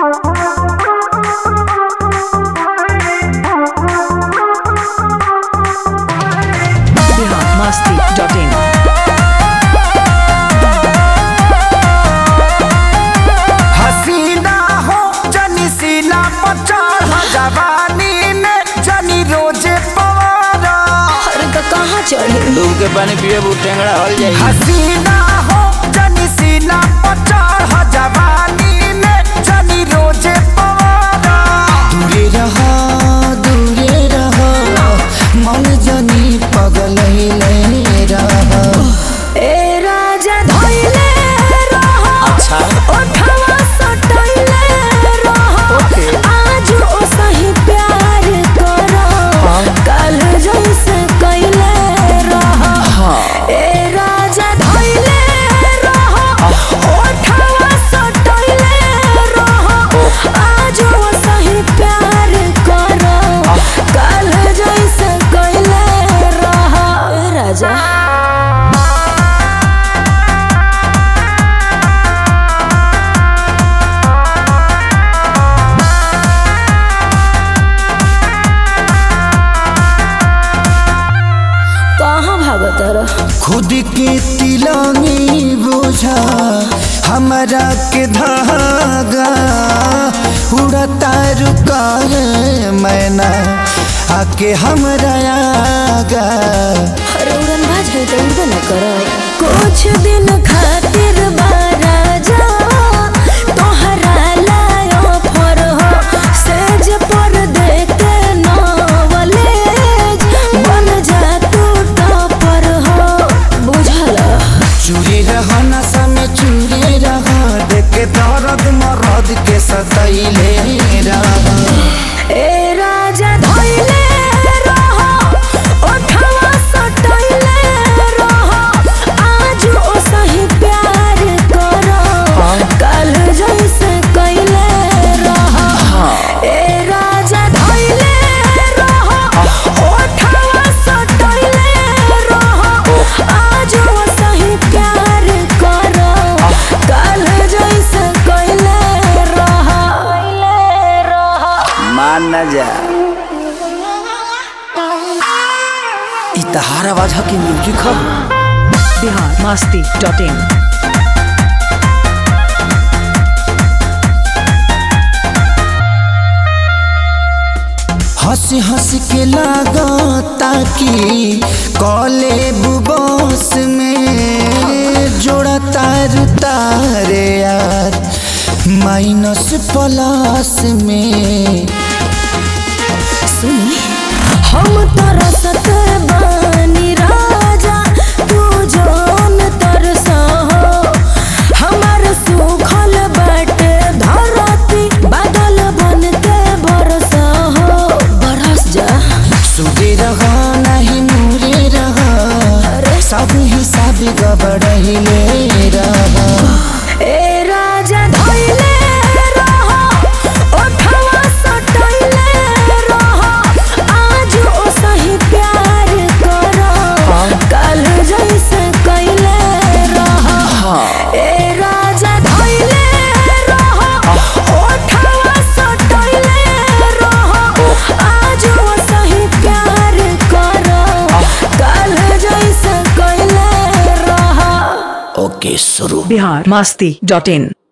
biharmasti.in हसीना हो जनी सीना पचार जवानी में जनी रोजे पवारा अरे तो कहाँ चढ़े डूब के पानी पिए टेंगड़ा हल जाई। हसीना हो जनी सीना पचार जवानी में जनी रोजे पवारा दूरे रहा मन जनी पगल रहा ए राजा धइले रहो अच्छा ओठवा सटइले रहो आज ओ सही प्यार करो कल जैसे कइले रहो ए राजा धइले रहो ओठवा सटइले रहो आज ओ सही प्यार करो कल जैसे कइले रहो ए राजा कहाँ भागत रह खुद के तिलंगी बोझा हमारा के धागा उड़ता रुका है मैना आके हमरा आगा अरे उड़न भाज है तो उड़बे न करब कुछ दिन खातिर बारा जा तोहरा लायो फर हो सेज पर देखे नवलेज बन जा तू टपर हो बुझल चूरी रहा नशा में चूरी रहा देखे दर्द मरद के सतैले रहा ए राजा धइले रहो ओठवा सटइले रहो आज ओ सही प्यार करो कल जैसे कइले रहो ए राजा धइले रहो ओठवा सटइले रहो आज ओ सही प्यार करो कल जैसे कइले रहो मान न जा इ तहार आवाज ह की म्यूजिक ह। biharmasti.in हंस हंस के लागता कि कॉले बुबोस में जोड़ा तारे यार माइनस प्लस में सुनी हम तरसत बानी राजा तू जोन तरसा हो हमार सुखल बाटे धरती बादल बन के बरसा हो बरस जा सुबह रहा नहीं मुरे रहा सब हिसाब गबड़ले रहा ए राजा धइले रहो ओठवा सटइले रहो आज ओ सही प्यार करो कल जैसे कइले रहो ए राजा धइले रहो ओठवा सटइले रहो आज ओ सही प्यार करो कल जैसे कइले रहो ओके शुरू biharmasti.in